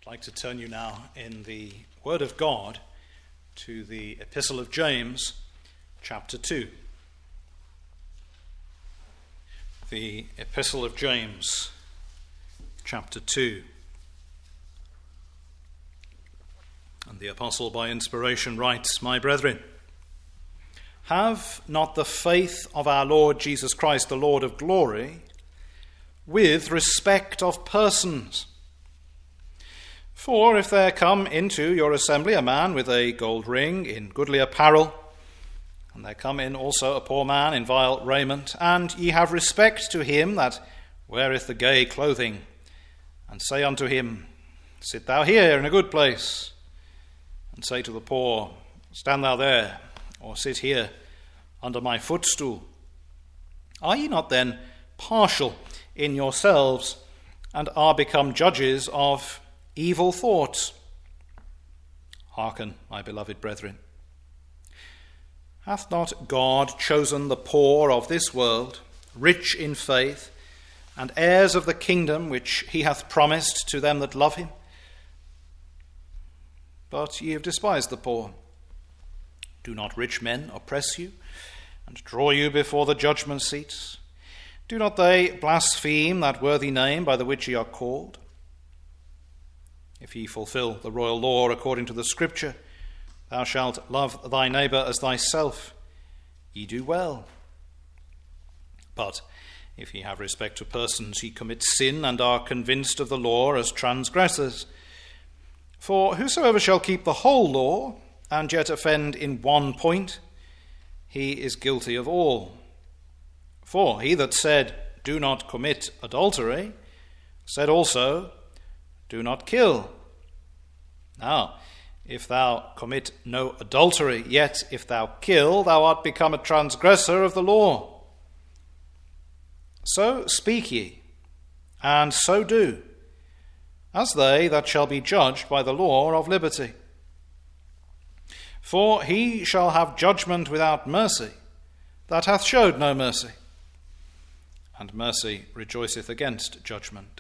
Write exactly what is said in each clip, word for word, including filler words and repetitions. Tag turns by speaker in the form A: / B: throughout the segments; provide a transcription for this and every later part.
A: I'd like to turn you now in the Word of God to the Epistle of James, chapter two. The Epistle of James, chapter two. And the Apostle, by inspiration, writes, "My brethren, have not the faith of our Lord Jesus Christ, the Lord of glory, with respect of persons. For if there come into your assembly a man with a gold ring in goodly apparel, and there come in also a poor man in vile raiment, and ye have respect to him that weareth the gay clothing, and say unto him, Sit thou here in a good place, and say to the poor, Stand thou there, or sit here under my footstool. Are ye not then partial in yourselves, and are become judges of evil thoughts? Hearken, my beloved brethren. Hath not God chosen the poor of this world, rich in faith, and heirs of the kingdom which he hath promised to them that love him? But ye have despised the poor. Do not rich men oppress you, and draw you before the judgment seats? Do not they blaspheme that worthy name by the which ye are called? If ye fulfill the royal law according to the Scripture, Thou shalt love thy neighbour as thyself, ye do well. But if ye have respect to persons, ye commit sin, and are convinced of the law as transgressors. For whosoever shall keep the whole law, and yet offend in one point, he is guilty of all. For he that said, Do not commit adultery, said also, Do not kill. Now, if thou commit no adultery, yet if thou kill, thou art become a transgressor of the law. So speak ye, and so do, as they that shall be judged by the law of liberty. For he shall have judgment without mercy, that hath showed no mercy, and mercy rejoiceth against judgment.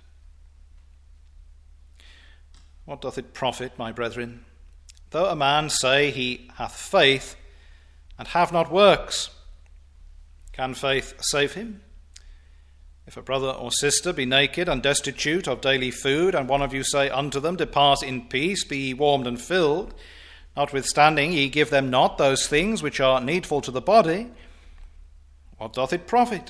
A: What doth it profit, my brethren, though a man say he hath faith, and have not works? Can faith save him? If a brother or sister be naked and destitute of daily food, and one of you say unto them, Depart in peace, be ye warmed and filled, notwithstanding ye give them not those things which are needful to the body, what doth it profit?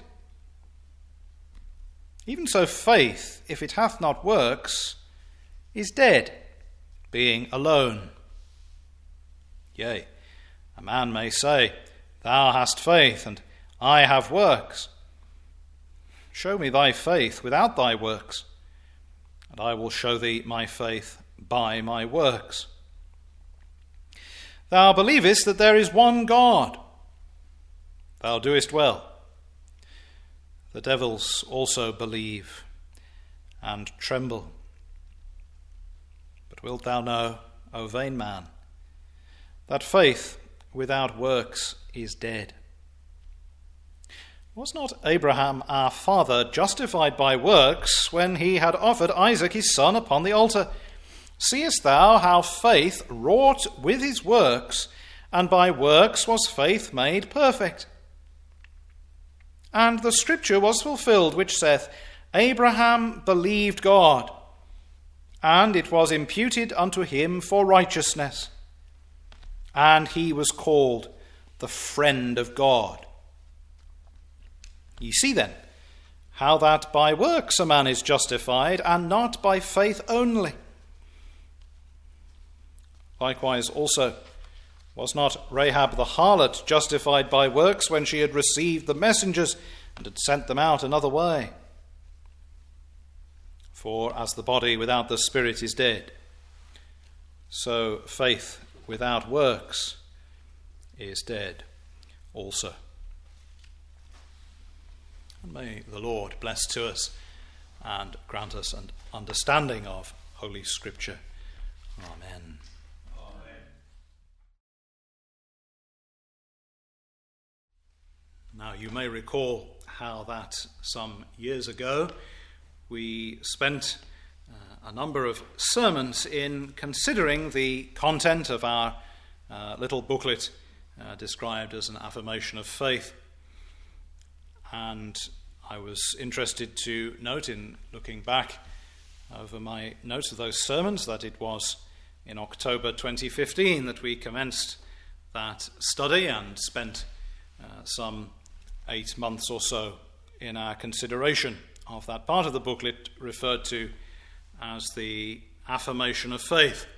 A: Even so faith, if it hath not works, is dead, being alone. Yea, a man may say, Thou hast faith, and I have works. Show me thy faith without thy works, and I will show thee my faith by my works. Thou believest that there is one God. Thou doest well. The devils also believe and tremble. But wilt thou know, O vain man, that faith without works is dead? Was not Abraham our father justified by works when he had offered Isaac his son upon the altar? Seest thou how faith wrought with his works, and by works was faith made perfect? And the scripture was fulfilled, which saith, Abraham believed God, and it was imputed unto him for righteousness. And he was called the friend of God. Ye see then how that by works a man is justified, and not by faith only. Likewise also, was not Rahab the harlot justified by works when she had received the messengers and had sent them out another way? For as the body without the spirit is dead, so faith without works is dead also. And may the Lord bless to us and grant us an understanding of Holy Scripture. Amen. Amen. Now you may recall how that some years ago we spent uh, a number of sermons in considering the content of our uh, little booklet uh, described as an affirmation of faith. And I was interested to note, in looking back over my notes of those sermons, that it was in October twenty fifteen that we commenced that study and spent uh, some eight months or so in our consideration of that part of the booklet referred to as the affirmation of faith.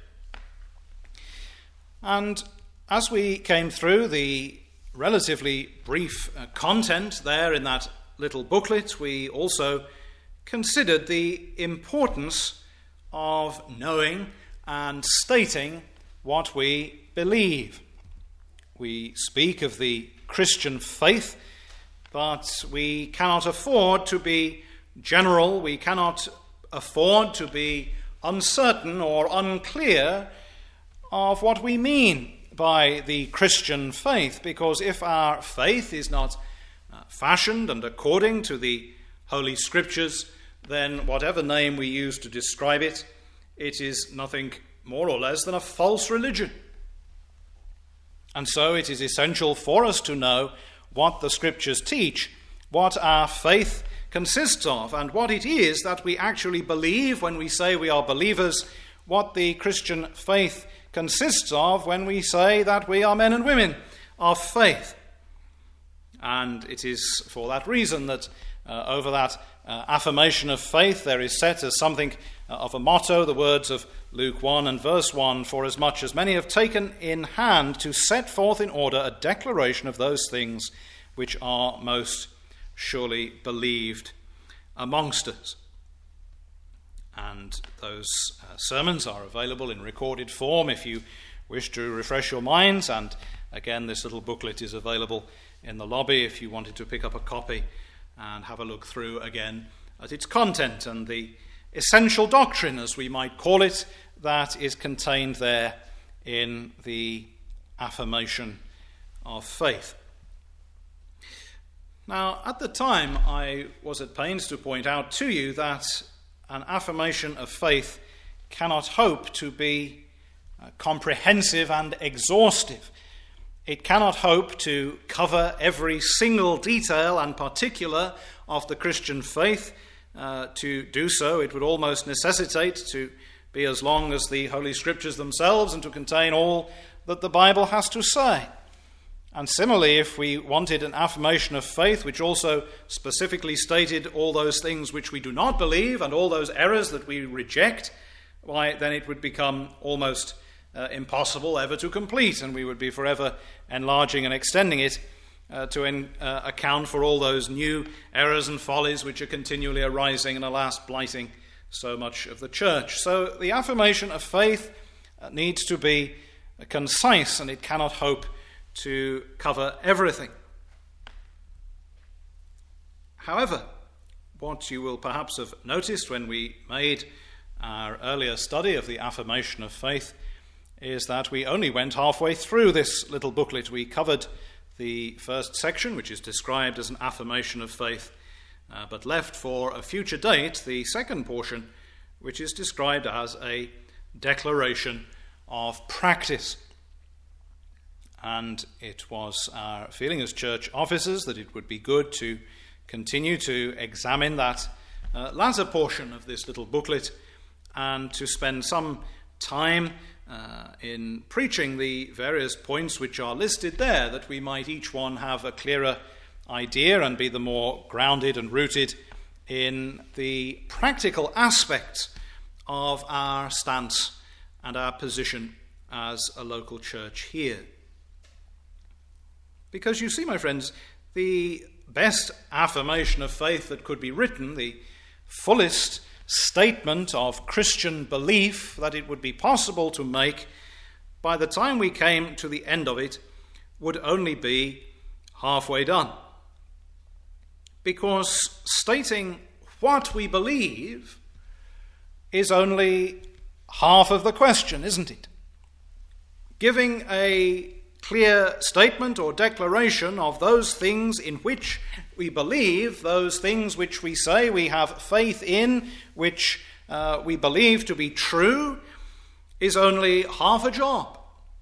A: And as we came through the relatively brief uh, content there in that little booklet, we also considered the importance of knowing and stating what we believe. We speak of the Christian faith, but we cannot afford to be general. We cannot afford to be uncertain or unclear of what we mean by the Christian faith, because if our faith is not uh, fashioned and according to the Holy Scriptures, then whatever name we use to describe it, it is nothing more or less than a false religion. And so it is essential for us to know what the Scriptures teach, what our faith consists of, and what it is that we actually believe when we say we are believers, what the Christian faith consists of when we say that we are men and women of faith. And it is for that reason that uh, over that uh, affirmation of faith there is set as something uh, of a motto the words of Luke one and verse one, "For as much as many have taken in hand to set forth in order a declaration of those things which are most surely believed amongst us." And those uh, sermons are available in recorded form if you wish to refresh your minds. And again, this little booklet is available in the lobby if you wanted to pick up a copy and have a look through again at its content and the essential doctrine, as we might call it, that is contained there in the affirmation of faith. Now, at the time, I was at pains to point out to you that an affirmation of faith cannot hope to be uh, comprehensive and exhaustive. It cannot hope to cover every single detail and particular of the Christian faith. Uh, to do so, it would almost necessitate to be as long as the Holy Scriptures themselves and to contain all that the Bible has to say. And similarly, if we wanted an affirmation of faith which also specifically stated all those things which we do not believe and all those errors that we reject, why, then it would become almost uh, impossible ever to complete, and we would be forever enlarging and extending it uh, to in, uh, account for all those new errors and follies which are continually arising and, alas, blighting so much of the church. So the affirmation of faith uh, needs to be uh, concise, and it cannot hope to cover everything. However, what you will perhaps have noticed when we made our earlier study of the affirmation of faith is that we only went halfway through this little booklet. We covered the first section, which is described as an affirmation of faith, uh, but left for a future date the second portion, which is described as a declaration of practice. And it was our feeling as church officers that it would be good to continue to examine that uh, latter portion of this little booklet and to spend some time uh, in preaching the various points which are listed there, that we might each one have a clearer idea and be the more grounded and rooted in the practical aspects of our stance and our position as a local church here. Because you see, my friends, the best affirmation of faith that could be written, the fullest statement of Christian belief that it would be possible to make, by the time we came to the end of it, would only be halfway done. Because stating what we believe is only half of the question, isn't it? Giving a clear statement or declaration of those things in which we believe, those things which we say we have faith in, which uh, we believe to be true is only half a job.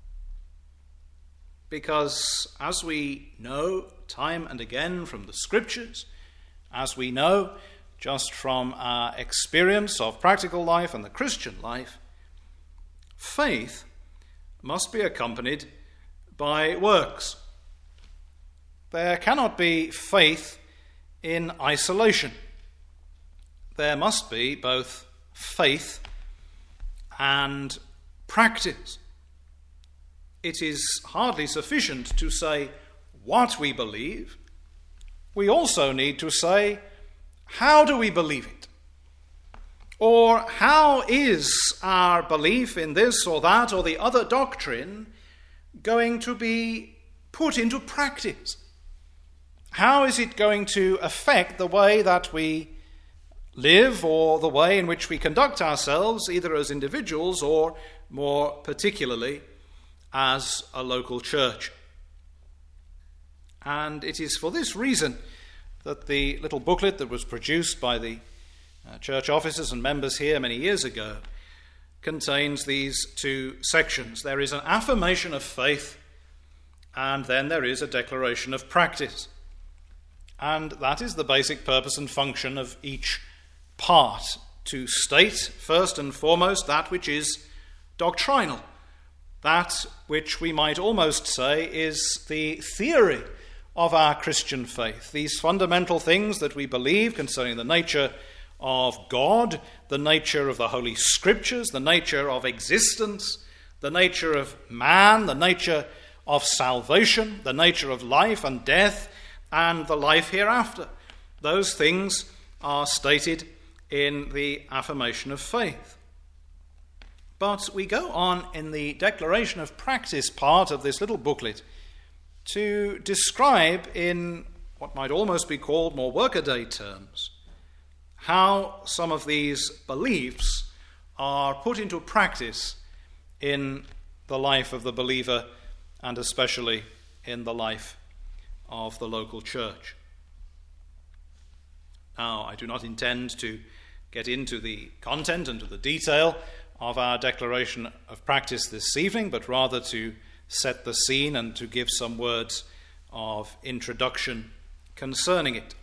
A: Because as we know time and again from the Scriptures, as we know just from our experience of practical life and the Christian life, faith must be accompanied by works. There cannot be faith in isolation. There must be both faith and practice. It is hardly sufficient to say what we believe. We also need to say, how do we believe it? Or how is our belief in this or that or the other doctrine going to be put into practice? How is it going to affect the way that we live or the way in which we conduct ourselves, either as individuals or more particularly as a local church? And it is for this reason that the little booklet that was produced by the uh, church officers and members here many years ago contains these two sections. There is an affirmation of faith, and then there is a declaration of practice. And that is the basic purpose and function of each part, to state first and foremost that which is doctrinal, that which we might almost say is the theory of our Christian faith, these fundamental things that we believe concerning the nature of God, the nature of the Holy Scriptures, the nature of existence, the nature of man, the nature of salvation, the nature of life and death, and the life hereafter. Those things are stated in the affirmation of faith. But we go on in the declaration of practice part of this little booklet to describe in what might almost be called more workaday terms how some of these beliefs are put into practice in the life of the believer and especially in the life of the local church. Now, I do not intend to get into the content and to the detail of our declaration of practice this evening, but rather to set the scene and to give some words of introduction concerning it.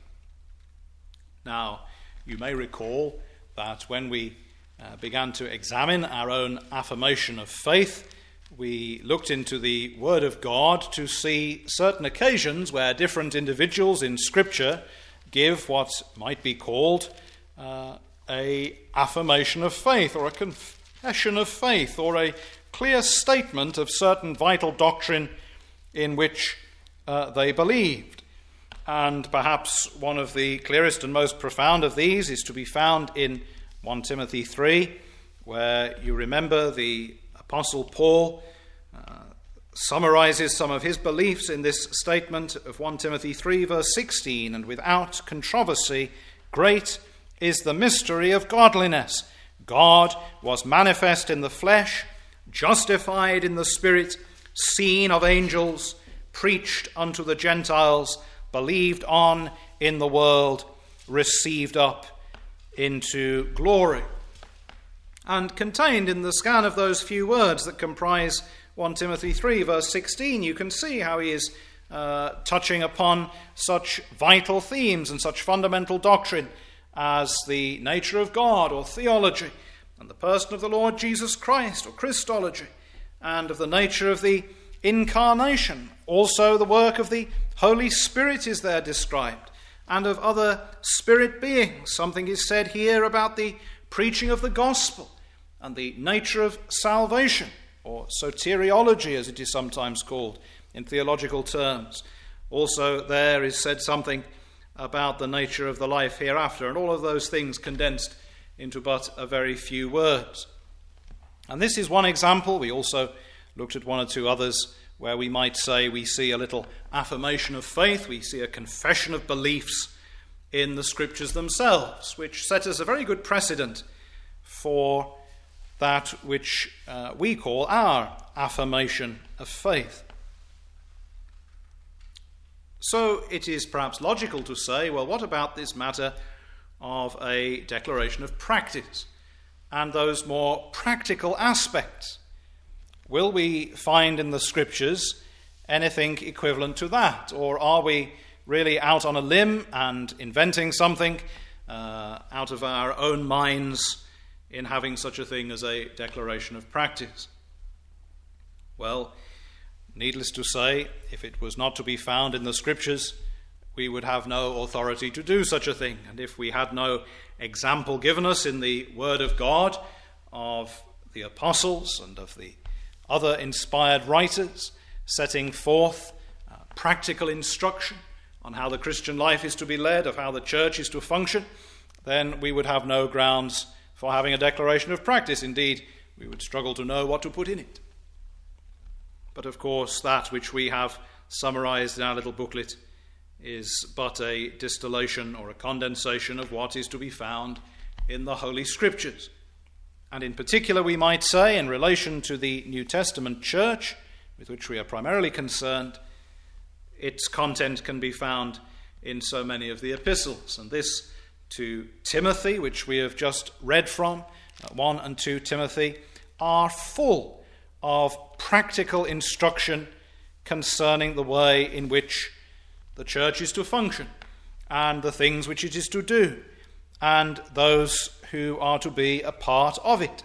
A: Now, you may recall that when we uh, began to examine our own affirmation of faith, we looked into the Word of God to see certain occasions where different individuals in Scripture give what might be called uh, a affirmation of faith, or a confession of faith, or a clear statement of certain vital doctrine in which uh, they believed. And perhaps one of the clearest and most profound of these is to be found in First Timothy three, where you remember the Apostle Paul uh, summarizes some of his beliefs in this statement of First Timothy three, verse sixteen, and without controversy, great is the mystery of godliness. God was manifest in the flesh, justified in the Spirit, seen of angels, preached unto the Gentiles, believed on in the world, received up into glory. And contained in the scan of those few words that comprise First Timothy three, verse sixteen, you can see how he is uh, touching upon such vital themes and such fundamental doctrine as the nature of God, or theology, and the person of the Lord Jesus Christ, or Christology, and of the nature of the incarnation. Also the work of the Holy Spirit is there described, and of other spirit beings. Something is said here about the preaching of the gospel and the nature of salvation, or soteriology as it is sometimes called in theological terms. Also there is said something about the nature of the life hereafter, and all of those things condensed into but a very few words. And this is one example. We also looked at one or two others where we might say we see a little affirmation of faith, we see a confession of beliefs in the Scriptures themselves, which set us a very good precedent for that which uh, we call our affirmation of faith. So it is perhaps logical to say, well, what about this matter of a declaration of practice? and those more practical aspects. Will we find in the Scriptures anything equivalent to that? Or are we really out on a limb and inventing something uh, out of our own minds in having such a thing as a declaration of practice? Well, needless to say, if it was not to be found in the Scriptures, we would have no authority to do such a thing. And if we had no example given us in the Word of God of the apostles and of the other inspired writers setting forth uh, practical instruction on how the Christian life is to be led, of how the church is to function, then we would have no grounds for having a declaration of practice. Indeed, we would struggle to know what to put in it. But of course, that which we have summarized in our little booklet is but a distillation or a condensation of what is to be found in the Holy Scriptures. And in particular, we might say, in relation to the New Testament church, with which we are primarily concerned, its content can be found in so many of the epistles. And this to Timothy, which we have just read from, one and two Timothy, are full of practical instruction concerning the way in which the church is to function and the things which it is to do and those who are to be a part of it.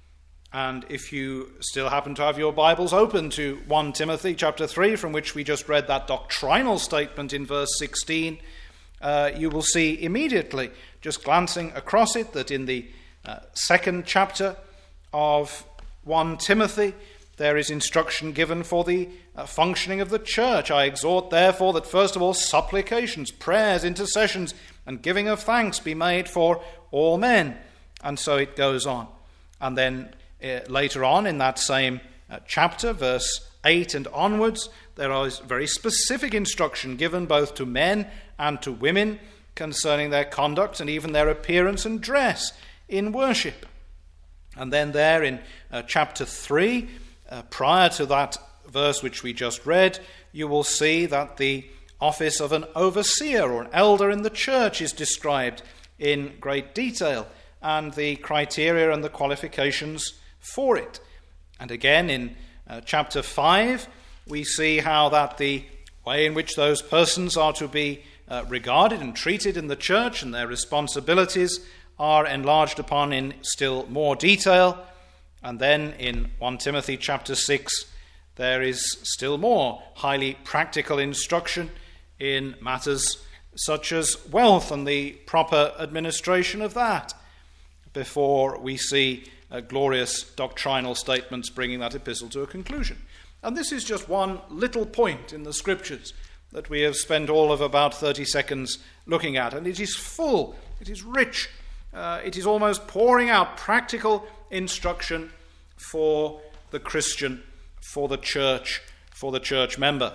A: And if you still happen to have your Bibles open to First Timothy chapter three, from which we just read that doctrinal statement in verse sixteen, uh, you will see immediately, just glancing across it, that in the uh, second chapter of First Timothy, there is instruction given for the uh, functioning of the church. I exhort, therefore, that first of all supplications, prayers, intercessions, and giving of thanks be made for all men. And so it goes on. And then uh, later on in that same uh, chapter, verse eight and onwards, there is very specific instruction given both to men and to women concerning their conduct and even their appearance and dress in worship. And then there in uh, chapter three, Uh, prior to that verse which we just read, you will see that the office of an overseer or an elder in the church is described in great detail, and the criteria and the qualifications for it. And again in uh, chapter five, we see how that the way in which those persons are to be uh, regarded and treated in the church and their responsibilities are enlarged upon in still more detail. And then in First Timothy chapter six, there is still more highly practical instruction in matters such as wealth and the proper administration of that, before we see uh, glorious doctrinal statements bringing that epistle to a conclusion. And this is just one little point in the Scriptures that we have spent all of about thirty seconds looking at, and it is full, it is rich, uh, it is almost pouring out practical instruction for the Christian, for the church, for the church member.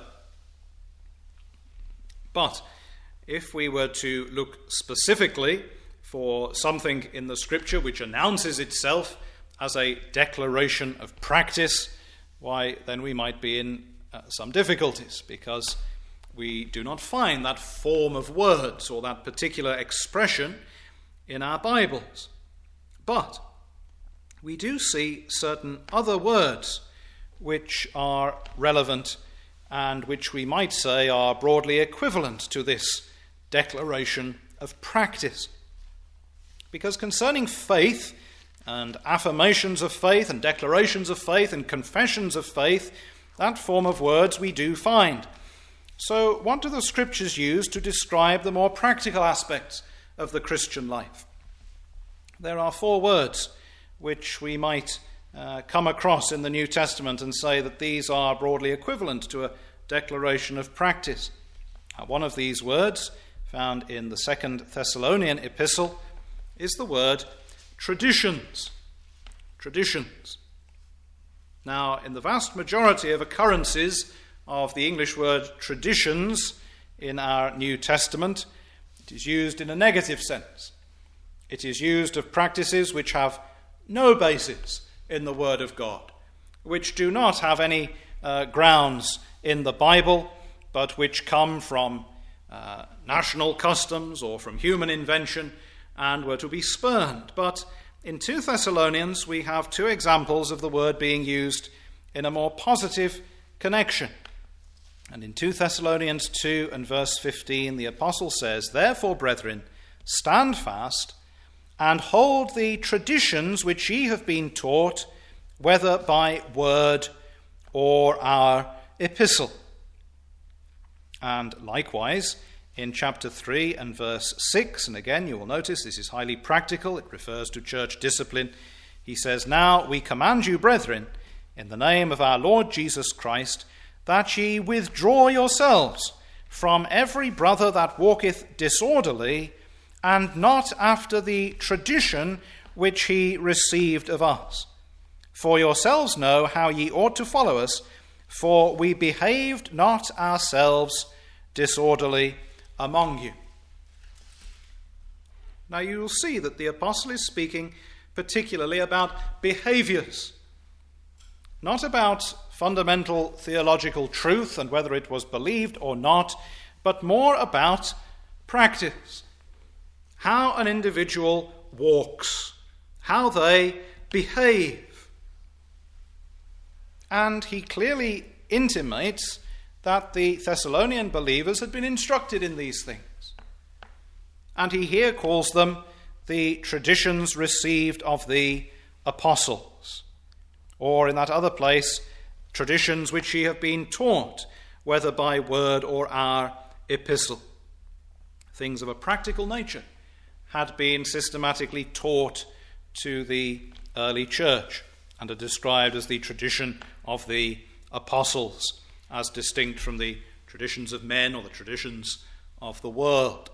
A: But if we were to look specifically for something in the Scripture which announces itself as a declaration of practice, why, then we might be in uh, some difficulties, because we do not find that form of words or that particular expression in our Bibles. But we do see certain other words which are relevant and which we might say are broadly equivalent to this declaration of practice. Because concerning faith and affirmations of faith and declarations of faith and confessions of faith, that form of words we do find. So what do the Scriptures use to describe the more practical aspects of the Christian life? There are four words which we might uh, come across in the New Testament and say that these are broadly equivalent to a declaration of practice. Uh, one of these words, found in the Second Thessalonian epistle, is the word traditions. Traditions. Now, in the vast majority of occurrences of the English word traditions in our New Testament, it is used in a negative sense. It is used of practices which have no basis in the Word of God, which do not have any uh, grounds in the Bible, but which come from uh, national customs or from human invention and were to be spurned. But in two Thessalonians we have two examples of the word being used in a more positive connection. And in two Thessalonians two and verse fifteen, the apostle says, "Therefore, brethren, stand fast, and hold the traditions which ye have been taught, whether by word or our epistle." And likewise, in chapter three and verse six, and again you will notice this is highly practical, it refers to church discipline. He says, "Now we command you, brethren, in the name of our Lord Jesus Christ, that ye withdraw yourselves from every brother that walketh disorderly, and not after the tradition which he received of us. For yourselves know how ye ought to follow us, for we behaved not ourselves disorderly among you." Now you will see that the apostle is speaking particularly about behaviors, not about fundamental theological truth and whether it was believed or not, but more about practice. How an individual walks, how they behave. And he clearly intimates that the Thessalonian believers had been instructed in these things. And he here calls them the traditions received of the apostles. Or in that other place, traditions which ye have been taught, whether by word or our epistle. Things of a practical nature had been systematically taught to the early church and are described as the tradition of the apostles, as distinct from the traditions of men or the traditions of the world.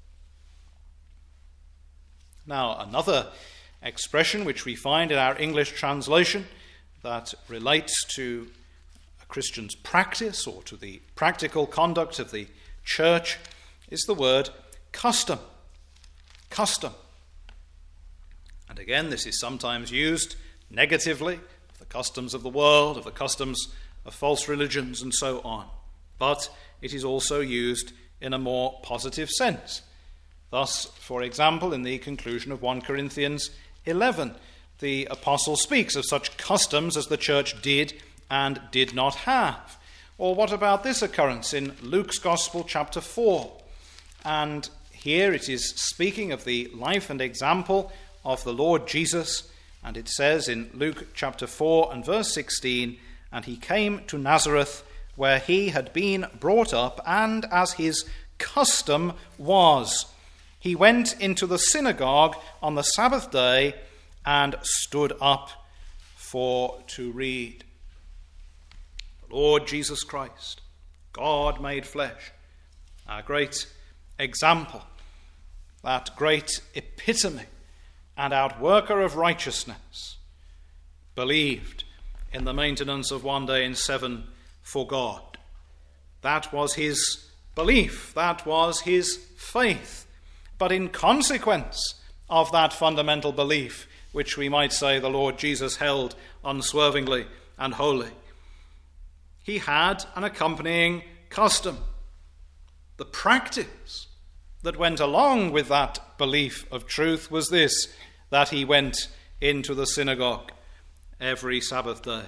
A: Now, another expression which we find in our English translation that relates to a Christian's practice or to the practical conduct of the church is the word custom. Custom. And again, this is sometimes used negatively, of the customs of the world, of the customs of false religions, and so on. But it is also used in a more positive sense. Thus, for example, in the conclusion of First Corinthians eleven, the apostle speaks of such customs as the church did and did not have. Or what about this occurrence in Luke's Gospel, chapter four? And here it is speaking of the life and example of the Lord Jesus, and it says in Luke chapter four and verse sixteen, "And he came to Nazareth, where he had been brought up, and as his custom was, he went into the synagogue on the Sabbath day and stood up for to read." The Lord Jesus Christ, God made flesh, our great example, that great epitome and outworker of righteousness, believed in the maintenance of one day in seven for God. That was his belief, that was his faith. But in consequence of that fundamental belief, which we might say the Lord Jesus held unswervingly and wholly, he had an accompanying custom. The practice that went along with that belief of truth was this, that he went into the synagogue every Sabbath day.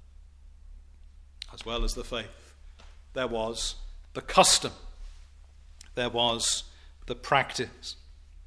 A: As well as the faith, there was the custom, there was the practice.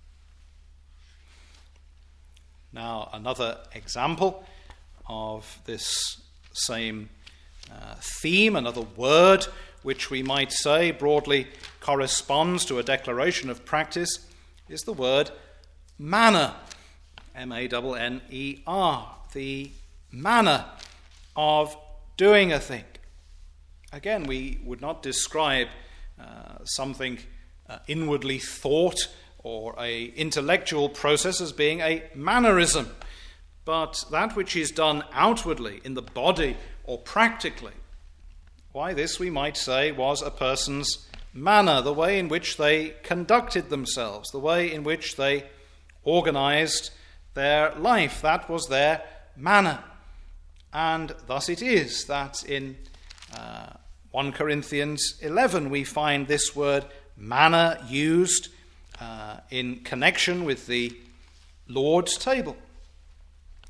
A: Now, another example of this same uh, theme, another word which we might say broadly corresponds to a declaration of practice, is the word manner. M A N N E R. The manner of doing a thing. Again, we would not describe uh, something uh, inwardly thought or a intellectual process as being a mannerism, but that which is done outwardly in the body or practically. Why, this, we might say, was a person's manner, the way in which they conducted themselves, the way in which they organized their life. That was their manner. And thus it is that in uh, First Corinthians eleven we find this word manner used uh, in connection with the Lord's table.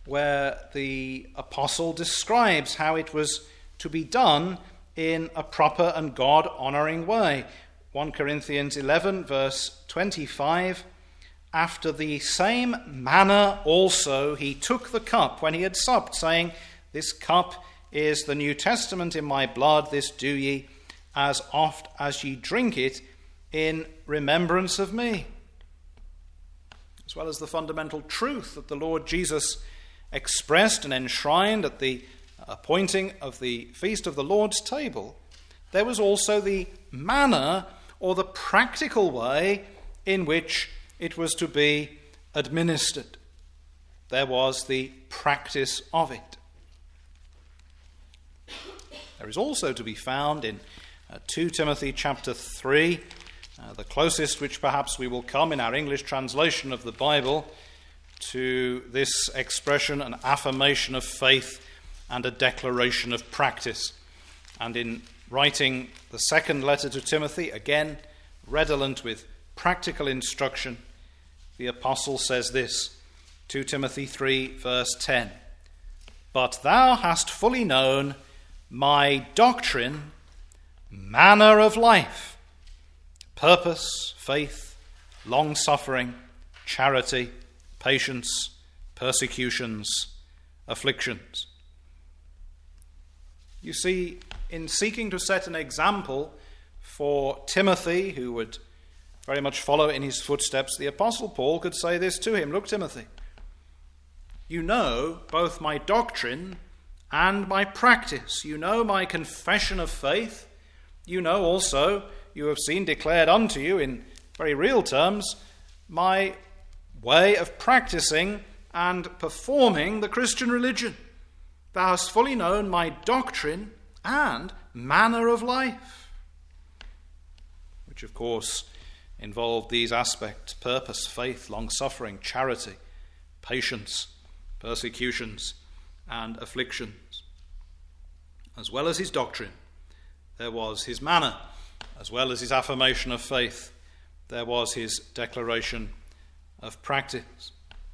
A: where the apostle describes how it was to be done in a proper and God-honouring way. First Corinthians eleven, verse twenty-five, after the same manner also he took the cup when he had supped, saying, "This cup is the New Testament in my blood. This do ye as oft as ye drink it in remembrance of me." As well as the fundamental truth that the Lord Jesus expressed and enshrined at the appointing of the Feast of the Lord's table, there was also the manner or the practical way in which it was to be administered. There was the practice of it. There is also to be found in uh, Second Timothy chapter three, uh, the closest which perhaps we will come in our English translation of the Bible to this expression, an affirmation of faith and a declaration of practice. And in writing the second letter to Timothy, again redolent with practical instruction, the apostle says this, Second Timothy three, verse ten, "But thou hast fully known my doctrine, manner of life, purpose, faith, long-suffering, charity, patience, persecutions, afflictions." You see, in seeking to set an example for Timothy, who would very much follow in his footsteps, the Apostle Paul could say this to him, "Look, Timothy, you know both my doctrine and my practice. You know my confession of faith. You know also, you have seen declared unto you in very real terms, my way of practicing and performing the Christian religion. Thou hast fully known my doctrine and manner of life," which of course involved these aspects: purpose, faith, long-suffering, charity, patience, persecutions, and afflictions. As well as his doctrine, there was his manner. As well as his affirmation of faith, there was his declaration of practice.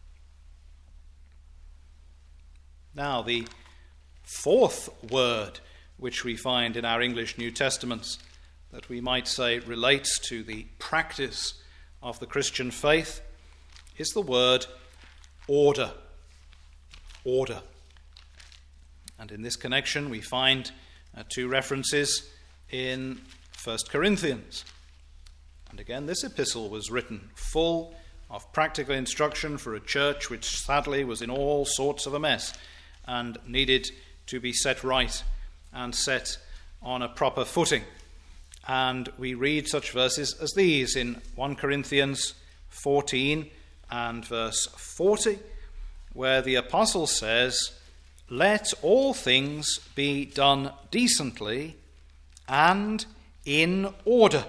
A: Now, the fourth word which we find in our English New Testaments that we might say relates to the practice of the Christian faith is the word order. Order. And in this connection we find uh, two references in First Corinthians. And again, this epistle was written full of practical instruction for a church which sadly was in all sorts of a mess and needed to be set right and set on a proper footing. And we read such verses as these in First Corinthians fourteen and verse forty, where the apostle says, "Let all things be done decently and in order."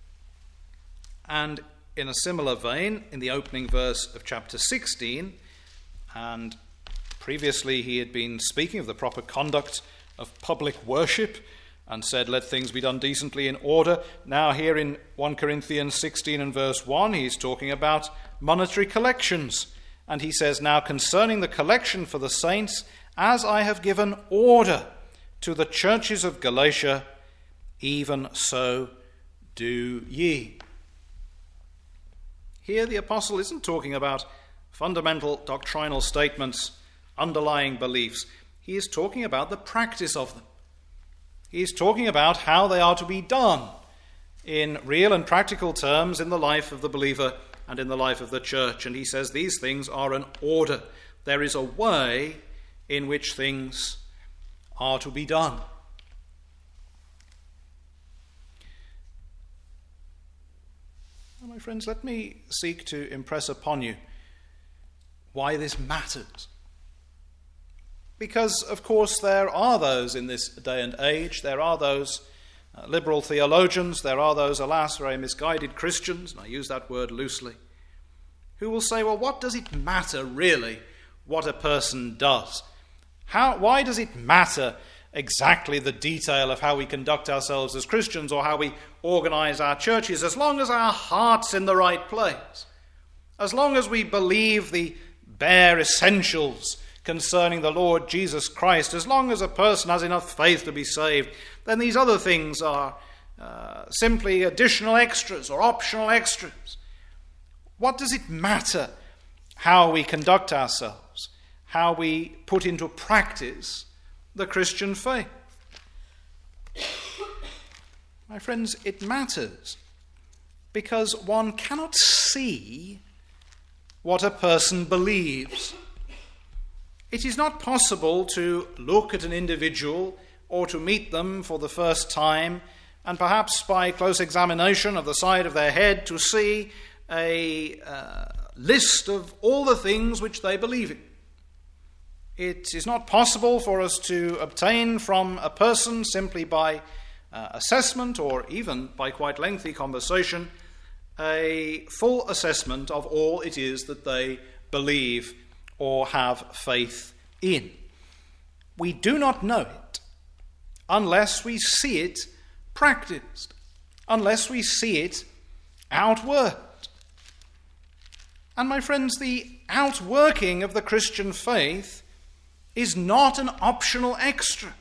A: And in a similar vein, in the opening verse of chapter sixteen, and previously he had been speaking of the proper conduct of public worship and said, "Let things be done decently in order." Now here in First Corinthians sixteen and verse one, he's talking about monetary collections. And he says, "Now concerning the collection for the saints, as I have given order to the churches of Galatia, even so do ye." Here the apostle isn't talking about fundamental doctrinal statements, underlying beliefs. He is talking about the practice of them. He is talking about how they are to be done in real and practical terms in the life of the believer and in the life of the church. And he says these things are an order. There is a way in which things are to be done. Now, my friends, let me seek to impress upon you why this matters. Because, of course, there are those in this day and age, there are those uh, liberal theologians, there are those, alas, very misguided Christians, and I use that word loosely, who will say, well, what does it matter really what a person does? How, why does it matter exactly the detail of how we conduct ourselves as Christians or how we organize our churches, as long as our heart's in the right place, as long as we believe the bare essentials concerning the Lord Jesus Christ, as long as a person has enough faith to be saved, then these other things are uh, simply additional extras or optional extras. What does it matter how we conduct ourselves, how we put into practice the Christian faith? My friends, it matters because one cannot see what a person believes. It is not possible to look at an individual or to meet them for the first time and perhaps by close examination of the side of their head to see a uh, list of all the things which they believe in. It is not possible for us to obtain from a person simply by uh, assessment or even by quite lengthy conversation a full assessment of all it is that they believe or have faith in. We do not know it unless we see it practiced, unless we see it outworked. And my friends, the outworking of the Christian faith is not an optional extra.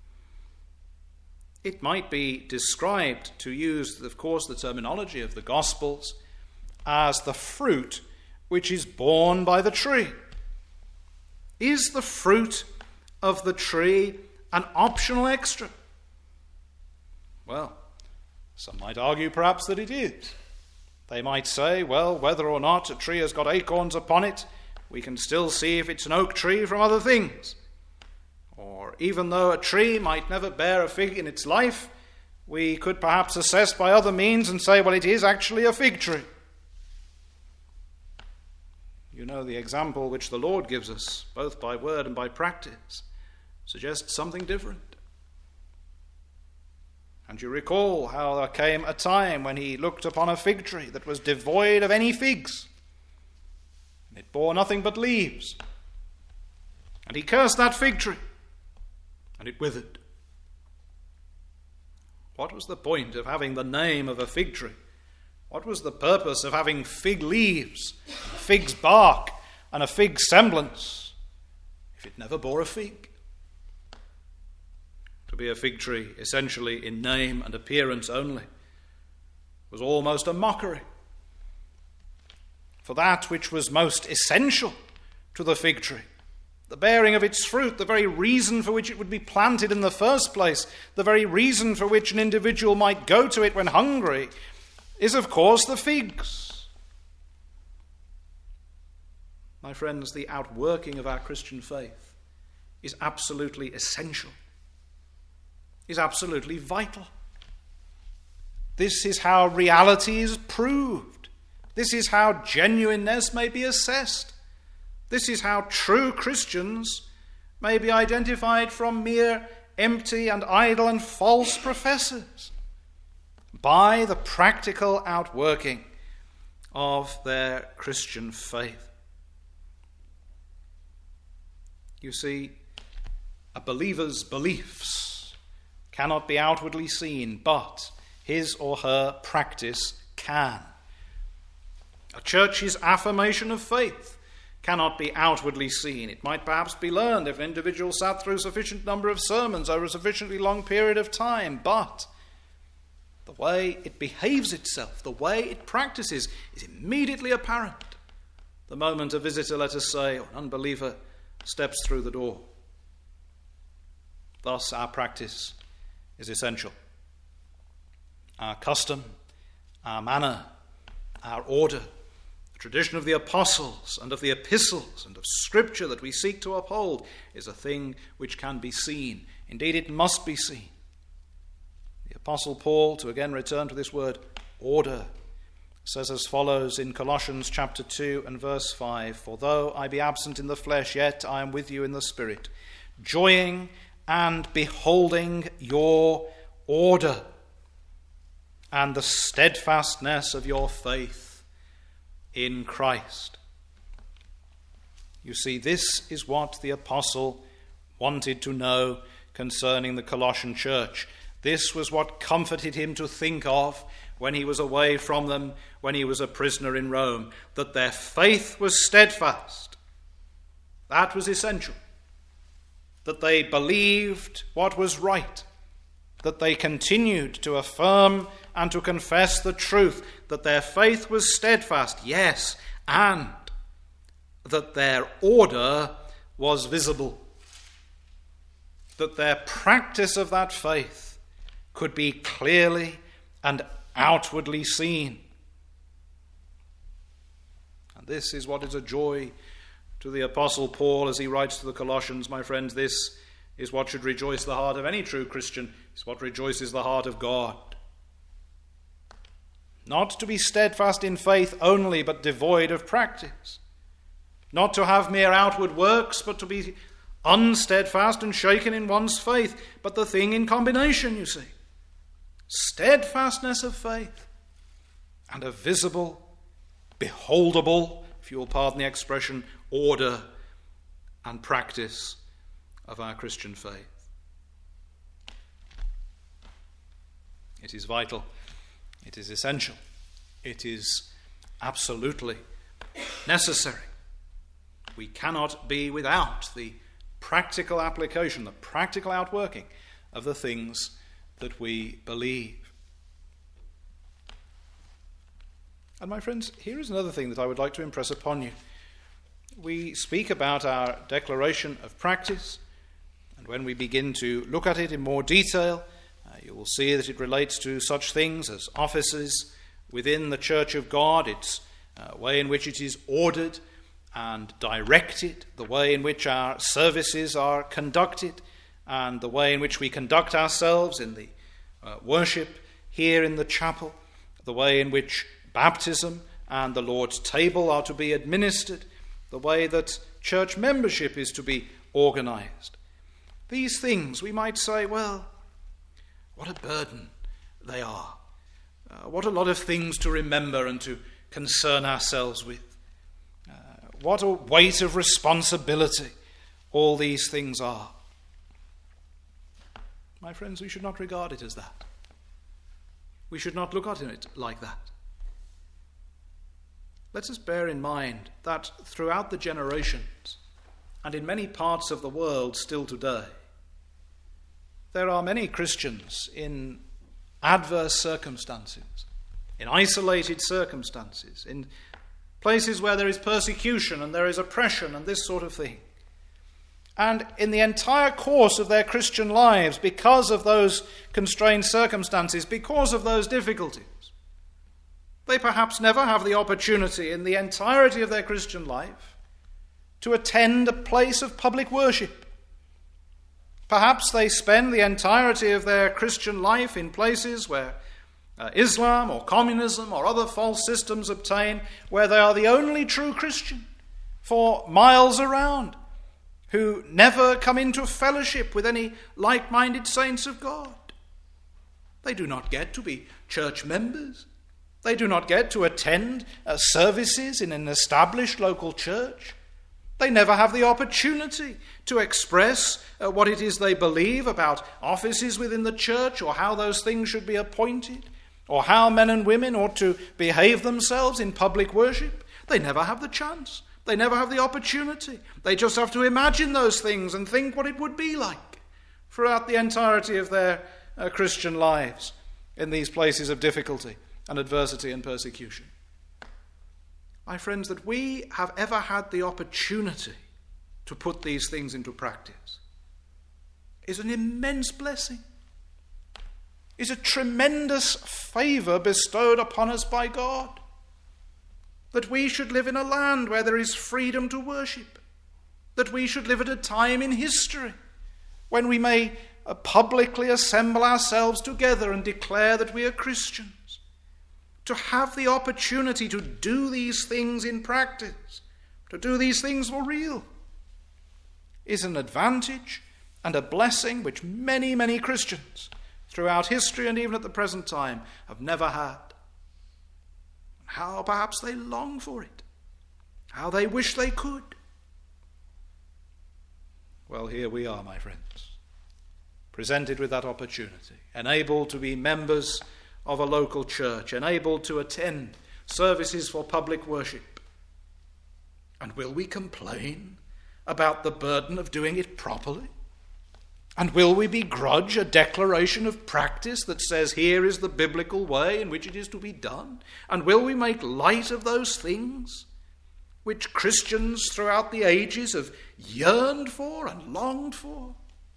A: It might be described, to use, of course, the terminology of the Gospels, as the fruit which is borne by the tree. Is the fruit of the tree an optional extra? Well, some might argue perhaps that it is. They might say, well, whether or not a tree has got acorns upon it, we can still see if it's an oak tree from other things. Or even though a tree might never bear a fig in its life, we could perhaps assess by other means and say, well, it is actually a fig tree. You know, the example which the Lord gives us, both by word and by practice, suggests something different. And you recall how there came a time when he looked upon a fig tree that was devoid of any figs. And it bore nothing but leaves. And he cursed that fig tree. And it withered. What was the point of having the name of a fig tree? What was the purpose of having fig leaves, a fig's bark, and a fig semblance, if it never bore a fig? To be a fig tree, essentially in name and appearance only, was almost a mockery. For that which was most essential to the fig tree, the bearing of its fruit, the very reason for which it would be planted in the first place, the very reason for which an individual might go to it when hungry, is of course the figs. My friends, the outworking of our Christian faith is absolutely essential, is absolutely vital. This is how reality is proved. This is how genuineness may be assessed. This is how true Christians may be identified from mere empty and idle and false professors, by the practical outworking of their Christian faith. You see, a believer's beliefs cannot be outwardly seen, but his or her practice can. A church's affirmation of faith cannot be outwardly seen. It might perhaps be learned if an individual sat through a sufficient number of sermons over a sufficiently long period of time, but the way it behaves itself, the way it practices, is immediately apparent the moment a visitor, let us say, or an unbeliever, steps through the door. Thus, our practice is essential. Our custom, our manner, our order, the tradition of the apostles and of the epistles and of Scripture that we seek to uphold is a thing which can be seen. Indeed, it must be seen. The Apostle Paul, to again return to this word, order, says as follows in Colossians chapter two and verse five, "For though I be absent in the flesh, yet I am with you in the Spirit, joying and beholding your order and the steadfastness of your faith in Christ." You see, this is what the apostle wanted to know concerning the Colossian church. This was what comforted him to think of when he was away from them, when he was a prisoner in Rome, that their faith was steadfast, That was essential. That they believed what was right, that they continued to affirm and to confess the truth, that their faith was steadfast, yes, and that their order was visible, that their practice of that faith could be clearly and outwardly seen. And this is what is a joy to the Apostle Paul as he writes to the Colossians. My friends, this is what should rejoice the heart of any true Christian. It's what rejoices the heart of God. Not to be steadfast in faith only, but devoid of practice. Not to have mere outward works, but to be unsteadfast and shaken in one's faith, but the thing in combination, you see. Steadfastness of faith and a visible, beholdable, if you will pardon the expression, order and practice of our Christian faith. It is vital. It is essential. It is absolutely necessary. We cannot be without the practical application, the practical outworking of the things that we believe. And my friends, here is another thing that I would like to impress upon you. We speak about our declaration of practice, and when we begin to look at it in more detail, uh, you will see that it relates to such things as offices within the Church of God, its uh, way in which it is ordered and directed, the way in which our services are conducted, and the way in which we conduct ourselves in the uh, worship here in the chapel, the way in which baptism and the Lord's table are to be administered, the way that church membership is to be organized. These things, we might say, well, what a burden they are. Uh, what a lot of things to remember and to concern ourselves with. Uh, what a weight of responsibility all these things are. My friends, we should not regard it as that. We should not look at it like that. Let us bear in mind that throughout the generations, and in many parts of the world still today, there are many Christians in adverse circumstances, in isolated circumstances, in places where there is persecution and there is oppression and this sort of thing. And in the entire course of their Christian lives, because of those constrained circumstances, because of those difficulties, they perhaps never have the opportunity in the entirety of their Christian life to attend a place of public worship. Perhaps they spend the entirety of their Christian life in places where uh, Islam or communism or other false systems obtain, where they are the only true Christian for miles around, who never come into fellowship with any like-minded saints of God. They do not get to be church members. They do not get to attend uh, services in an established local church. They never have the opportunity to express uh, what it is they believe about offices within the church, or how those things should be appointed, or how men and women ought to behave themselves in public worship. They never have the chance. They never have the opportunity. They just have to imagine those things and think what it would be like throughout the entirety of their uh, Christian lives in these places of difficulty and adversity and persecution. My friends, that we have ever had the opportunity to put these things into practice is an immense blessing, is a tremendous favor bestowed upon us by God. That we should live in a land where there is freedom to worship, that we should live at a time in history when we may publicly assemble ourselves together and declare that we are Christians. To have the opportunity to do these things in practice, to do these things for real, is an advantage and a blessing which many, many Christians throughout history and even at the present time have never had. How perhaps they long for it, how they wish they could. Well, here we are, my friends, presented with that opportunity, enabled to be members of a local church, enabled to attend services for public worship. And will we complain about the burden of doing it properly? And will we begrudge a declaration of practice that says here is the biblical way in which it is to be done? And will we make light of those things which Christians throughout the ages have yearned for and longed for?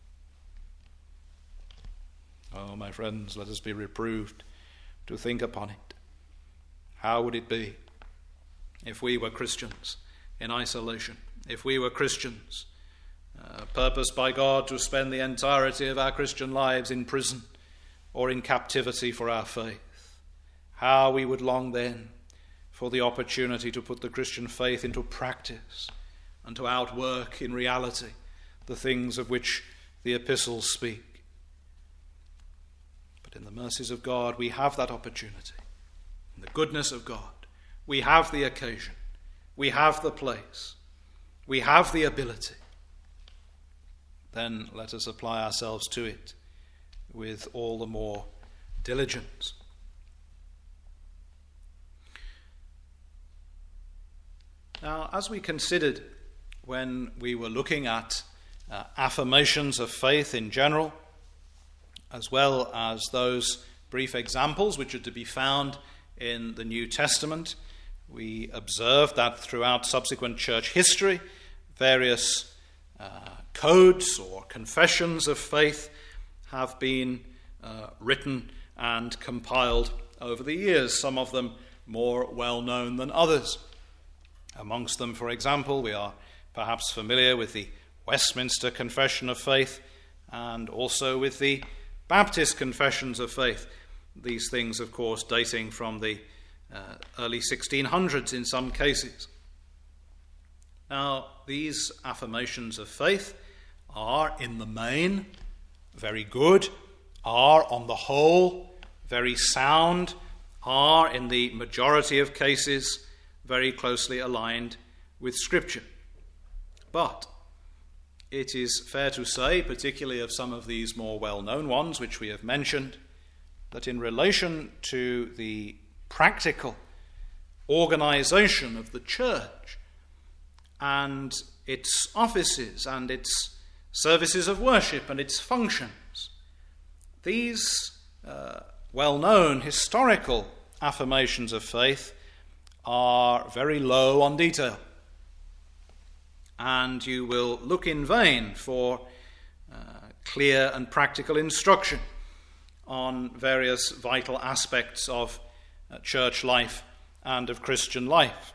A: Oh, my friends, let us be reproved to think upon it. How would it be if we were Christians in isolation, if we were Christians uh, purposed by God to spend the entirety of our Christian lives in prison or in captivity for our faith? How we would long then for the opportunity to put the Christian faith into practice and to outwork in reality the things of which the epistles speak. But in the mercies of God, we have that opportunity. In the goodness of God, we have the occasion, we have the place, we have the ability. Then let us apply ourselves to it with all the more diligence. Now, as we considered when we were looking at uh, affirmations of faith in general, as well as those brief examples which are to be found in the New Testament, we observed that throughout subsequent church history, various uh, codes or confessions of faith have been uh, written and compiled over the years, some of them more well known than others. Amongst them, for example, we are perhaps familiar with the Westminster Confession of Faith and also with the Baptist Confessions of Faith. These things, of course, dating from the uh, early sixteen hundreds in some cases. Now, these affirmations of faith are, in the main, very good, are, on the whole, very sound, are, in the majority of cases, very closely aligned with Scripture. But it is fair to say, particularly of some of these more well-known ones, which we have mentioned, that in relation to the practical organization of the church and its offices and its services of worship and its functions, these uh, well-known historical affirmations of faith are very low on detail. And you will look in vain for uh, clear and practical instruction on various vital aspects of uh, church life and of Christian life.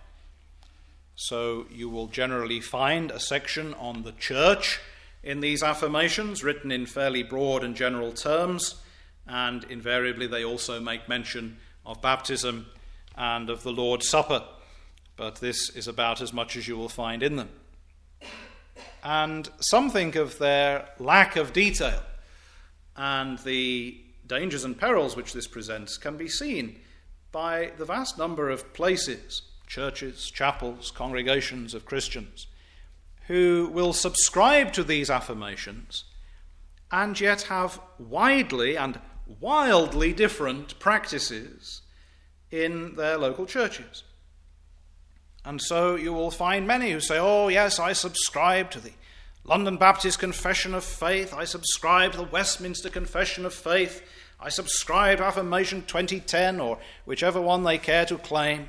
A: So you will generally find a section on the church in these affirmations, written in fairly broad and general terms, and invariably they also make mention of baptism and of the Lord's Supper, but this is about as much as you will find in them. And some think of their lack of detail, and the dangers and perils which this presents can be seen by the vast number of places, churches, chapels, congregations of Christians, who will subscribe to these affirmations and yet have widely and wildly different practices in their local churches. And so you will find many who say, oh yes, I subscribe to the London Baptist Confession of Faith, I subscribe to the Westminster Confession of Faith, I subscribe to Affirmation twenty ten, or whichever one they care to claim.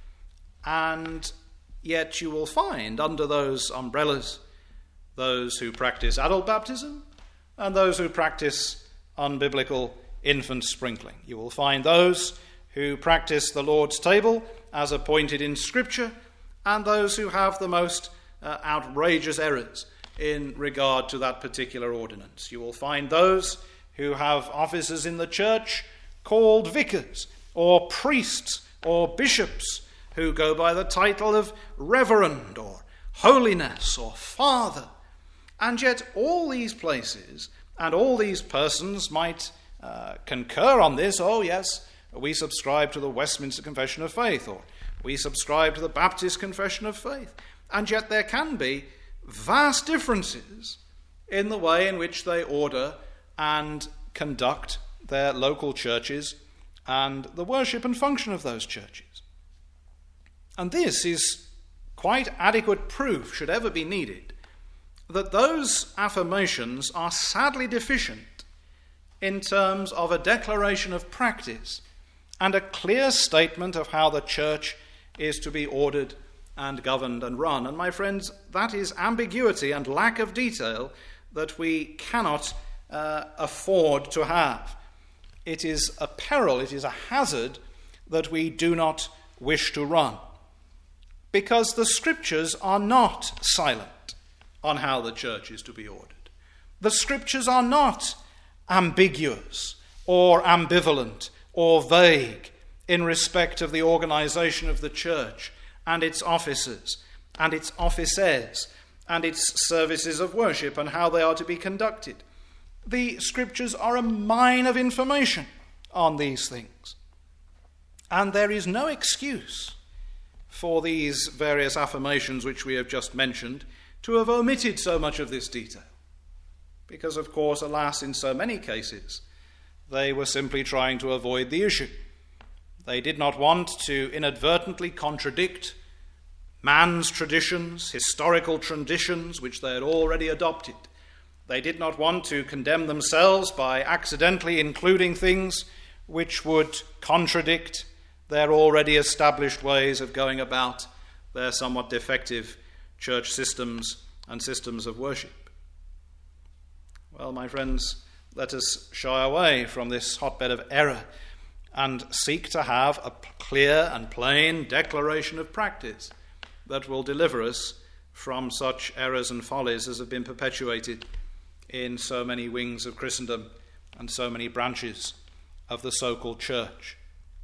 A: And yet you will find under those umbrellas those who practice adult baptism and those who practice unbiblical infant sprinkling. You will find those who practice the Lord's table as appointed in Scripture, and those who have the most uh, outrageous errors in regard to that particular ordinance. You will find those who have offices in the church called vicars or priests or bishops who go by the title of reverend or holiness or father. And yet all these places and all these persons might uh, concur on this. Oh yes, we subscribe to the Westminster Confession of Faith, or we subscribe to the Baptist Confession of Faith. And yet there can be vast differences in the way in which they order and conduct their local churches and the worship and function of those churches. And this is quite adequate proof, should ever be needed, that those affirmations are sadly deficient in terms of a declaration of practice and a clear statement of how the church is to be ordered and governed and run. And my friends, that is ambiguity and lack of detail that we cannot uh, afford to have. It is a peril, it is a hazard that we do not wish to run, because the Scriptures are not silent on how the church is to be ordered. The Scriptures are not ambiguous or ambivalent or vague in respect of the organization of the church and its officers and its offices and its services of worship and how they are to be conducted. The Scriptures are a mine of information on these things. And there is no excuse for these various affirmations which we have just mentioned to have omitted so much of this detail. Because, of course, alas, in so many cases, they were simply trying to avoid the issue. They did not want to inadvertently contradict man's traditions, historical traditions, which they had already adopted. They did not want to condemn themselves by accidentally including things which would contradict their already established ways of going about their somewhat defective church systems and systems of worship. Well, my friends, let us shy away from this hotbed of error and seek to have a clear and plain declaration of practice that will deliver us from such errors and follies as have been perpetuated in so many wings of Christendom and so many branches of the so-called church.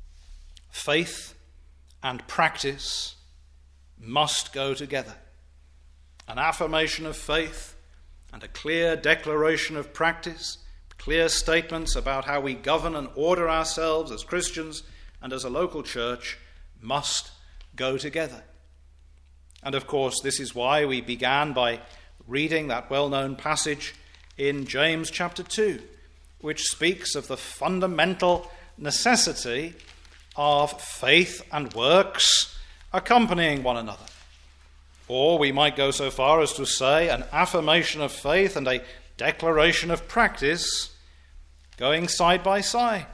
A: Faith and practice must go together. An affirmation of faith and a clear declaration of practice, clear statements about how we govern and order ourselves as Christians and as a local church must go together. And of course, this is why we began by reading that well-known passage in James chapter two, which speaks of the fundamental necessity of faith and works accompanying one another. Or we might go so far as to say an affirmation of faith and a declaration of practice going side by side.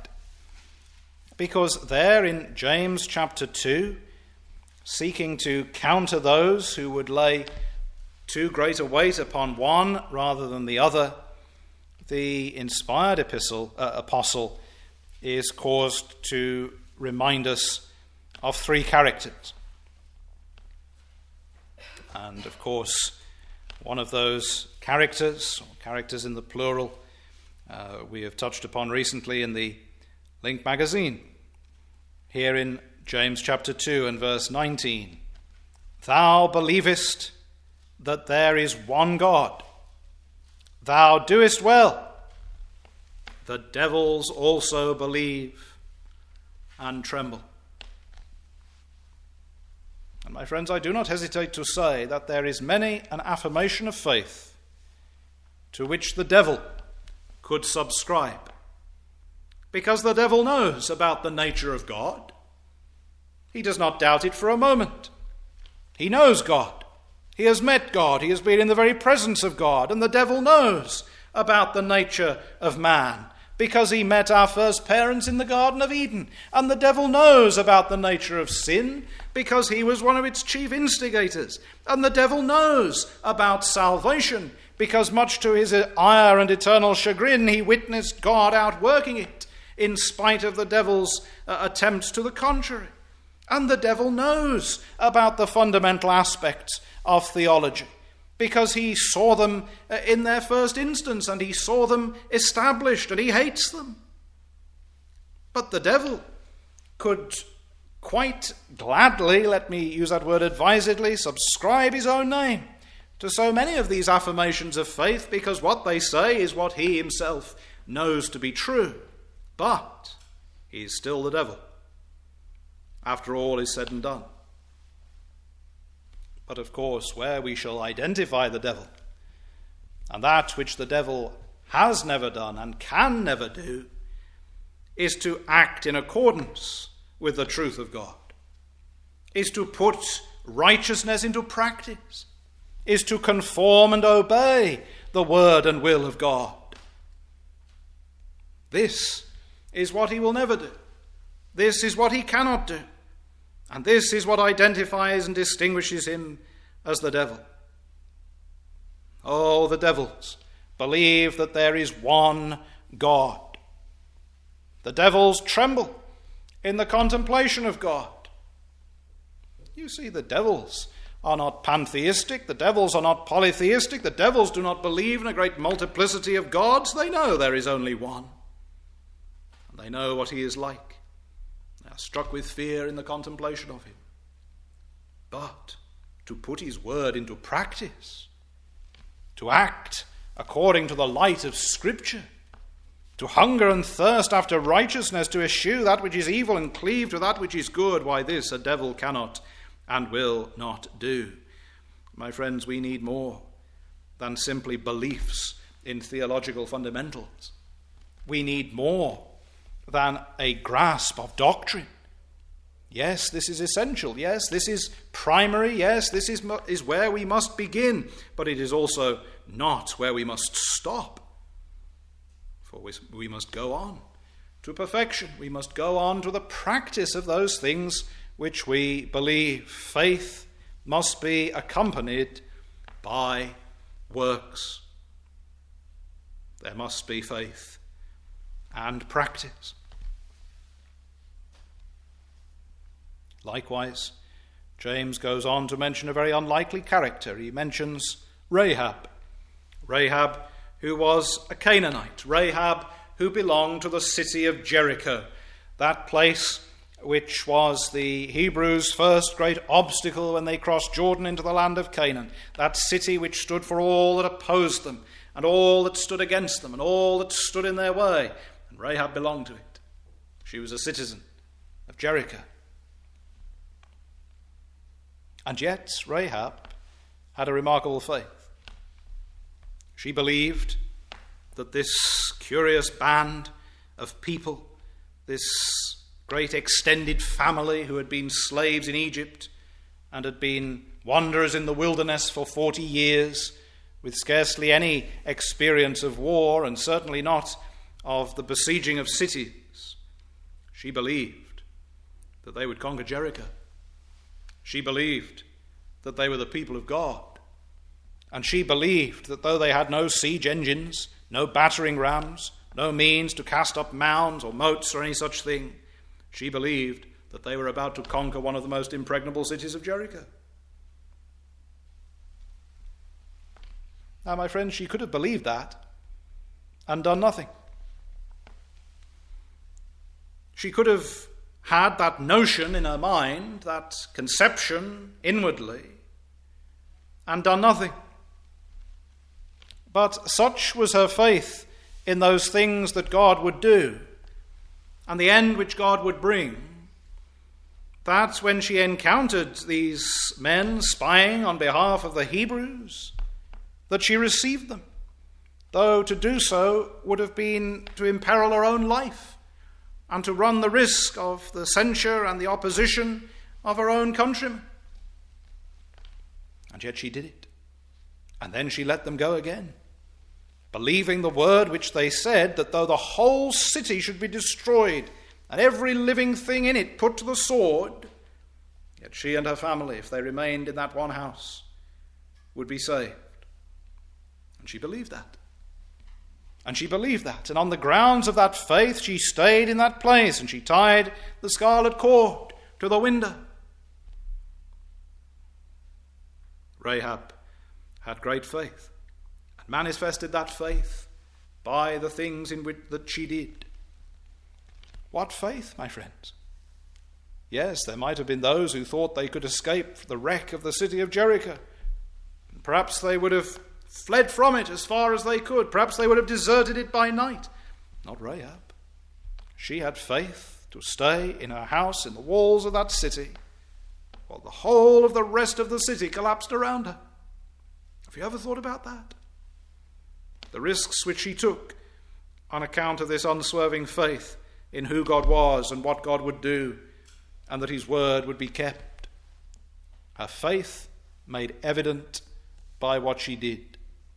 A: Because there in James chapter two, seeking to counter those who would lay too great a weight upon one rather than the other, the inspired epistle, uh, apostle is caused to remind us of three characters. And of course, one of those characters, or characters in the plural, uh, we have touched upon recently in the Link magazine. Here in James chapter two and verse nineteen, "Thou believest that there is one God. Thou doest well. The devils also believe and tremble." And my friends, I do not hesitate to say that there is many an affirmation of faith to which the devil could subscribe, because the devil knows about the nature of God. He does not doubt it for a moment. He knows God. He has met God. He has been in the very presence of God. And the devil knows about the nature of man, because he met our first parents in the Garden of Eden. And the devil knows about the nature of sin, because he was one of its chief instigators. And the devil knows about salvation, because much to his ire and eternal chagrin, he witnessed God outworking it, in spite of the devil's uh, attempts to the contrary. And the devil knows about the fundamental aspects of theology, because he saw them in their first instance, and he saw them established, and he hates them. But the devil could quite gladly, let me use that word advisedly, subscribe his own name to so many of these affirmations of faith, because what they say is what he himself knows to be true. But he is still the devil, after all is said and done. But of course, where we shall identify the devil, and that which the devil has never done and can never do, is to act in accordance with the truth of God, is to put righteousness into practice, is to conform and obey the word and will of God. This is what he will never do. This is what he cannot do. And this is what identifies and distinguishes him as the devil. Oh, the devils believe that there is one God. The devils tremble in the contemplation of God. You see, the devils are not pantheistic. The devils are not polytheistic. The devils do not believe in a great multiplicity of gods. They know there is only one. And they know what he is like. They are struck with fear in the contemplation of him. But to put his word into practice, to act according to the light of Scripture, to hunger and thirst after righteousness, to eschew that which is evil and cleave to that which is good, why this a devil cannot and will not do. My friends, we need more than simply beliefs in theological fundamentals. We need more than a grasp of doctrine. Yes, this is essential. Yes, this is primary. Yes, this is, is where we must begin. But it is also not where we must stop. For we, we must go on to perfection. We must go on to the practice of those things which we believe. Faith must be accompanied by works. There must be faith and practice. Likewise, James goes on to mention a very unlikely character. He mentions Rahab. Rahab, who was a Canaanite. Rahab, who belonged to the city of Jericho, that place which was the Hebrews' first great obstacle when they crossed Jordan into the land of Canaan, that city which stood for all that opposed them, and all that stood against them, and all that stood in their way. And Rahab belonged to it. She was a citizen of Jericho. And yet Rahab had a remarkable faith. She believed that this curious band of people, this great extended family who had been slaves in Egypt and had been wanderers in the wilderness for forty years with scarcely any experience of war and certainly not of the besieging of cities, she believed that they would conquer Jericho. She believed that they were the people of God. And she believed that though they had no siege engines, no battering rams, no means to cast up mounds or moats or any such thing, she believed that they were about to conquer one of the most impregnable cities of Jericho. Now, my friends, she could have believed that and done nothing. She could have had that notion in her mind, that conception inwardly, and done nothing. But such was her faith in those things that God would do and the end which God would bring, that when she encountered these men spying on behalf of the Hebrews, that she received them, though to do so would have been to imperil her own life and to run the risk of the censure and the opposition of her own countrymen. And yet she did it. And then she let them go again, believing the word which they said, that though the whole city should be destroyed and every living thing in it put to the sword, yet she and her family, if they remained in that one house, would be saved. And she believed that. And she believed that. And on the grounds of that faith, she stayed in that place, and she tied the scarlet cord to the window. Rahab had great faith, and manifested that faith by the things in which that she did. What faith, my friends? Yes, there might have been those who thought they could escape the wreck of the city of Jericho. Perhaps they would have fled from it as far as they could. Perhaps they would have deserted it by night. Not Rahab. She had faith to stay in her house in the walls of that city while the whole of the rest of the city collapsed around her. Have you ever thought about that? The risks which she took on account of this unswerving faith in who God was and what God would do, and that his word would be kept. Her faith made evident by what she did.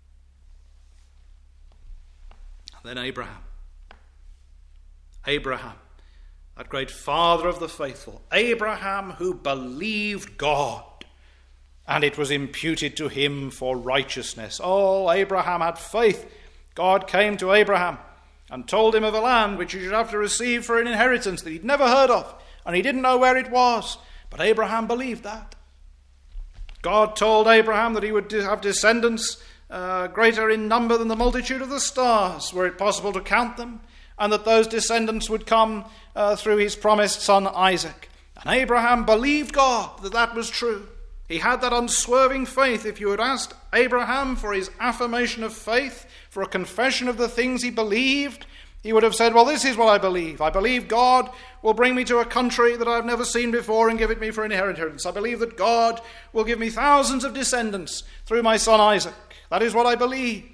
A: And then Abraham. Abraham, that great father of the faithful. Abraham who believed God, and it was imputed to him for righteousness. Oh, Abraham had faith. God came to Abraham and told him of a land which he should have to receive for an inheritance that he'd never heard of, and he didn't know where it was. But Abraham believed that. God told Abraham that he would have descendants uh, greater in number than the multitude of the stars, were it possible to count them, and that those descendants would come uh, through his promised son Isaac. And Abraham believed God that that was true. He had that unswerving faith. If you had asked Abraham for his affirmation of faith, for a confession of the things he believed, he would have said, well, this is what I believe. I believe God will bring me to a country that I've never seen before and give it me for an inheritance. I believe that God will give me thousands of descendants through my son Isaac. That is what I believe.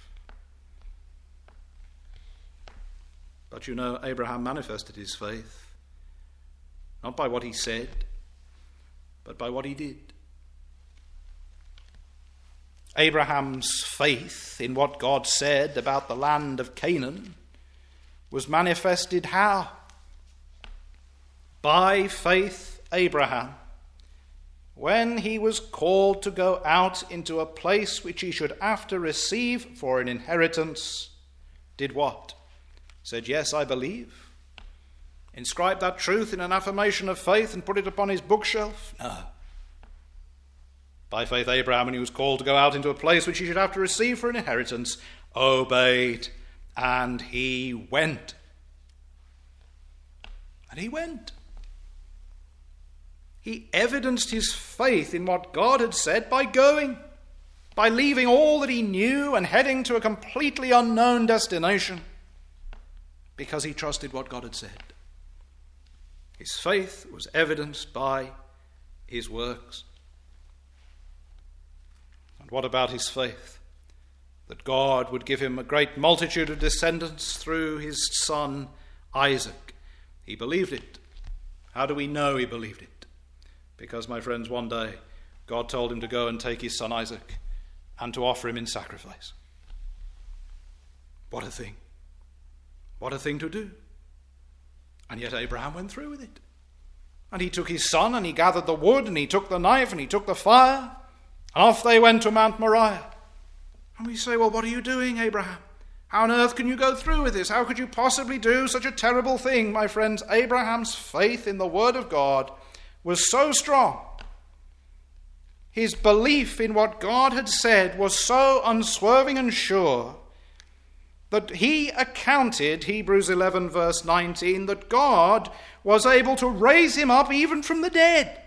A: But you know, Abraham manifested his faith, not by what he said, but by what he did. Abraham's faith in what God said about the land of Canaan was manifested how? By faith, Abraham, when he was called to go out into a place which he should after receive for an inheritance, did what? Said, yes, I believe. Inscribed that truth in an affirmation of faith and put it upon his bookshelf? No. By faith, Abraham, when he was called to go out into a place which he should have to receive for an inheritance, obeyed, and he went. And he went. He evidenced his faith in what God had said by going, by leaving all that he knew and heading to a completely unknown destination, because he trusted what God had said. His faith was evidenced by his works. And what about his faith? That God would give him a great multitude of descendants through his son Isaac. He believed it. How do we know he believed it? Because, my friends, one day God told him to go and take his son Isaac and to offer him in sacrifice. What a thing. What a thing to do. And yet Abraham went through with it. And he took his son and he gathered the wood and he took the knife and he took the fire. And off they went to Mount Moriah. And we say, well, what are you doing, Abraham? How on earth can you go through with this? How could you possibly do such a terrible thing? My friends, Abraham's faith in the word of God was so strong. His belief in what God had said was so unswerving and sure that he accounted, Hebrews eleven verse nineteen, that God was able to raise him up even from the dead.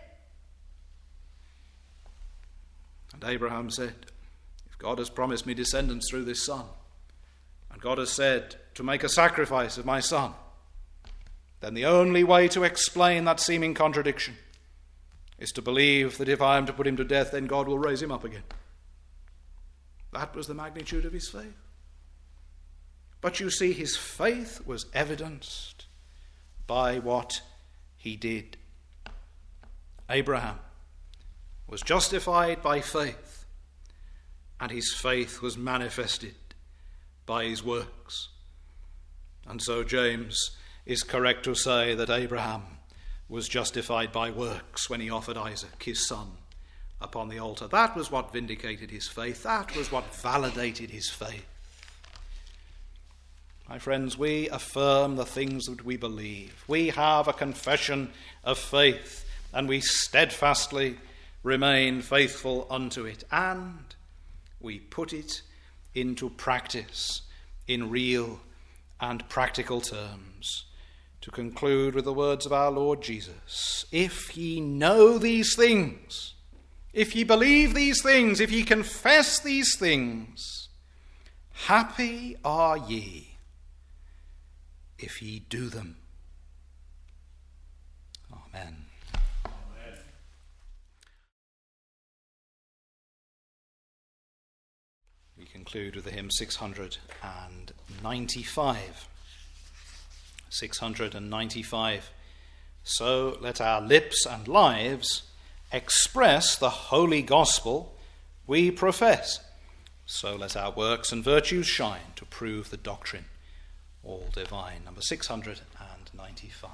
A: And Abraham said, if God has promised me descendants through this son, and God has said to make a sacrifice of my son, then the only way to explain that seeming contradiction is to believe that if I am to put him to death, then God will raise him up again. That was the magnitude of his faith. But you see, his faith was evidenced by what he did. Abraham was justified by faith, and his faith was manifested by his works. And so James is correct to say that Abraham was justified by works when he offered Isaac, his son, upon the altar. That was what vindicated his faith. That was what validated his faith. My friends, we affirm the things that we believe. We have a confession of faith, and we steadfastly remain faithful unto it. And we put it into practice in real and practical terms. To conclude with the words of our Lord Jesus, if ye know these things, if ye believe these things, if ye confess these things, happy are ye if ye do them. Amen. Amen. We conclude with the hymn six hundred ninety-five. six hundred ninety-five. So let our lips and lives express the holy gospel we profess. So let our works and virtues shine to prove the doctrine all divine. Number six hundred ninety-five.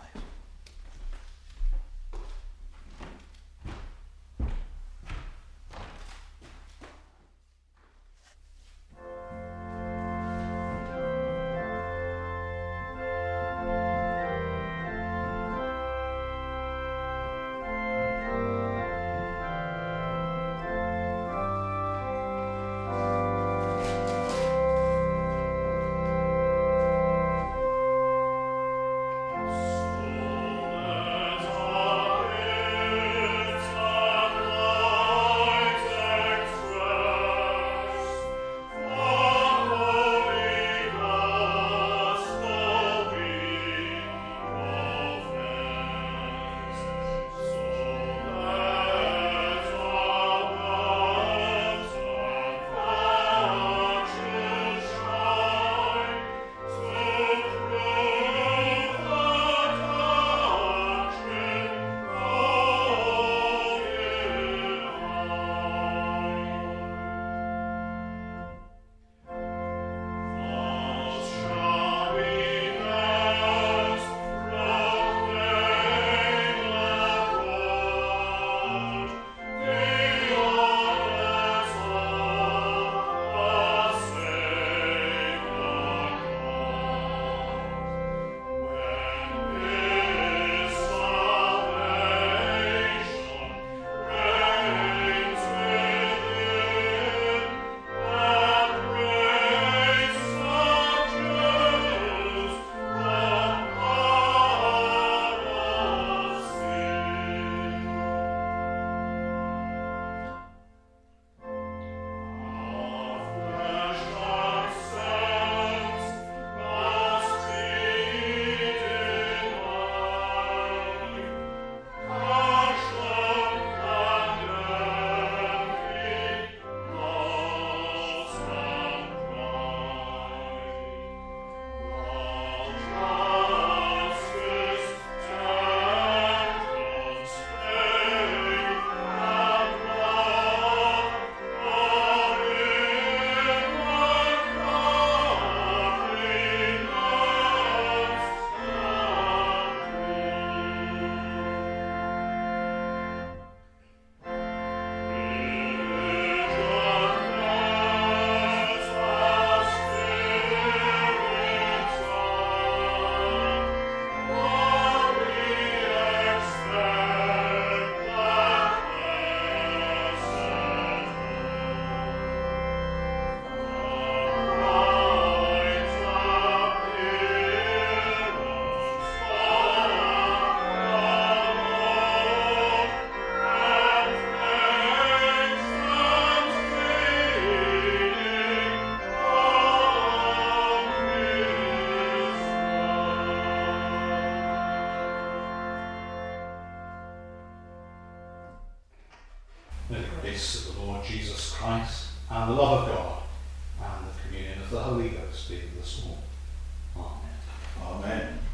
B: grace of the Lord Jesus Christ, and the love of God, and the communion of the Holy Ghost be with us all. Amen.
C: Amen.